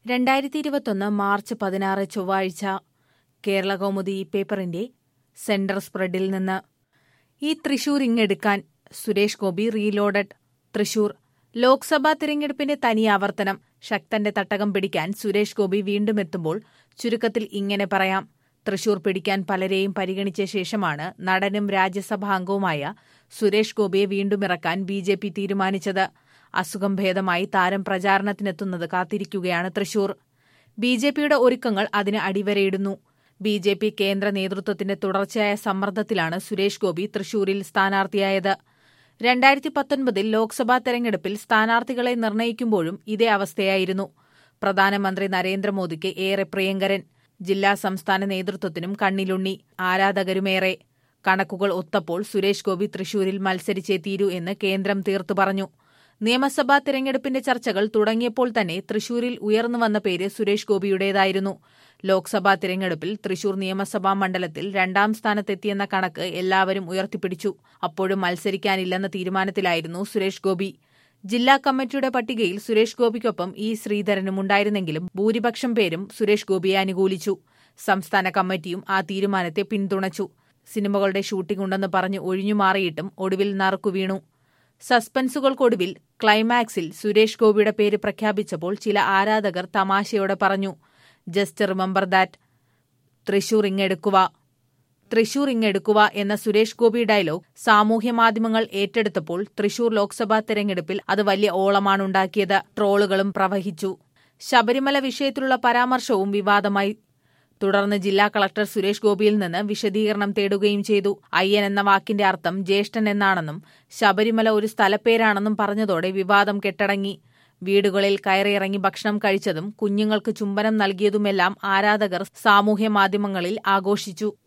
2021 March 16 ചൊവ്വാഴ്ച കേരളകൗമുദി പേപ്പറിന്റെ centre സ്പ്രെഡിൽ നിന്ന് ഈ തൃശൂർ ഇങ്ങെടുക്കാൻ സുരേഷ് ഗോപി റീലോഡഡ്. തൃശൂർ ലോക്സഭാ തിരഞ്ഞെടുപ്പിന്റെ തനിയാവർത്തനം. ശക്തന്റെ തട്ടകം പിടിക്കാൻ സുരേഷ് ഗോപി വീണ്ടും എത്തുമ്പോൾ ചുരുക്കത്തിൽ ഇങ്ങനെ പറയാം. തൃശൂർ പിടിക്കാൻ പലരെയും പരിഗണിച്ച ശേഷമാണ് നടനും രാജ്യസഭാ അംഗവുമായ സുരേഷ് ഗോപിയെ വീണ്ടും ഇറക്കാൻ ബിജെപി തീരുമാനിച്ചത്. അസുഖം ഭേദമായി താരം പ്രചാരണത്തിനെത്തുന്നത് കാത്തിരിക്കുകയാണ് തൃശൂർ. ബിജെപിയുടെ ഒരുക്കങ്ങൾ അതിന് അടിവരയിടുന്നു. ബിജെപി കേന്ദ്ര നേതൃത്വത്തിന്റെ തുടർച്ചയായ സമ്മർദ്ദത്തിലാണ് സുരേഷ് ഗോപി തൃശൂരിൽ സ്ഥാനാർത്ഥിയായത്. 2019 ലോക്സഭാ തെരഞ്ഞെടുപ്പിൽ സ്ഥാനാർത്ഥികളെ നിർണയിക്കുമ്പോഴും ഇതേ അവസ്ഥയായിരുന്നു. പ്രധാനമന്ത്രി നരേന്ദ്രമോദിക്ക് ഏറെ പ്രിയങ്കരൻ, ജില്ലാ സംസ്ഥാന നേതൃത്വത്തിനും കണ്ണിലുണ്ണി, ആരാധകരുമേറെ. കണക്കുകൾ ഒത്തപ്പോൾ സുരേഷ് ഗോപി തൃശൂരിൽ മത്സരിച്ചേ തീരൂ എന്ന് കേന്ദ്രം തീർത്തു പറഞ്ഞു. നിയമസഭാ തിരഞ്ഞെടുപ്പിന്റെ ചർച്ചകൾ തുടങ്ങിയപ്പോൾ തന്നെ തൃശൂരിൽ ഉയർന്നുവന്ന പേര് സുരേഷ് ഗോപിയുടേതായിരുന്നു. ലോക്സഭാ തിരഞ്ഞെടുപ്പിൽ തൃശൂർ നിയമസഭാ മണ്ഡലത്തിൽ 2ാം സ്ഥാനത്തെത്തിയെന്ന കണക്ക് എല്ലാവരും ഉയർത്തിപ്പിടിച്ചു. അപ്പോഴും മത്സരിക്കാനില്ലെന്ന തീരുമാനത്തിലായിരുന്നു സുരേഷ് ഗോപി. ജില്ലാ കമ്മിറ്റിയുടെ പട്ടികയിൽ സുരേഷ് ഗോപിക്കൊപ്പം ഇ ശ്രീധരനും ഉണ്ടായിരുന്നെങ്കിലും ഭൂരിപക്ഷം പേരും സുരേഷ് ഗോപിയെ അനുകൂലിച്ചു. സംസ്ഥാന കമ്മിറ്റിയും ആ തീരുമാനത്തെ പിന്തുണച്ചു. സിനിമകളുടെ ഷൂട്ടിംഗ് ഉണ്ടെന്ന് പറഞ്ഞ് ഒഴിഞ്ഞുമാറിയിട്ടും ഒടുവിൽ നറുക്കുവീണു. സസ്പെൻസുകൾക്കൊടുവിൽ ക്ലൈമാക്സിൽ സുരേഷ് ഗോപിയുടെ പേര് പ്രഖ്യാപിച്ചപ്പോൾ ചില ആരാധകർ തമാശയോടെ പറഞ്ഞു, ജസ്റ്റ് റിമെമ്പർ ദാറ്റ്, തൃശൂർ ഇങ്ങെടുക്കുക. തൃശൂർ ഇങ്ങെടുക്കുക എന്ന സുരേഷ് ഗോപി ഡയലോഗ് സാമൂഹ്യമാധ്യമങ്ങൾ ഏറ്റെടുത്തപ്പോൾ തൃശൂർ ലോക്സഭാ തെരഞ്ഞെടുപ്പിൽ അത് വലിയ ഓളമാണുണ്ടാക്കിയത്. ട്രോളുകളും പ്രവഹിച്ചു. ശബരിമല വിഷയത്തിലുള്ള പരാമർശവും വിവാദമായി. തുടർന്ന് ജില്ലാ കളക്ടർ സുരേഷ് ഗോപിയിൽ നിന്ന് വിശദീകരണം തേടുകയും ചെയ്തു. അയ്യൻ എന്ന വാക്കിന്റെ അർത്ഥം ജ്യേഷ്ഠൻ എന്നാണെന്നും ശബരിമല ഒരു സ്ഥലപ്പേരാണെന്നും പറഞ്ഞതോടെ വിവാദം കെട്ടടങ്ങി. വീടുകളിൽ കയറിയിറങ്ങി ഭക്ഷണം കഴിച്ചതും കുഞ്ഞുങ്ങൾക്ക് ചുംബനം നൽകിയതുമെല്ലാം ആരാധകർ സാമൂഹ്യമാധ്യമങ്ങളിൽ ആഘോഷിച്ചു.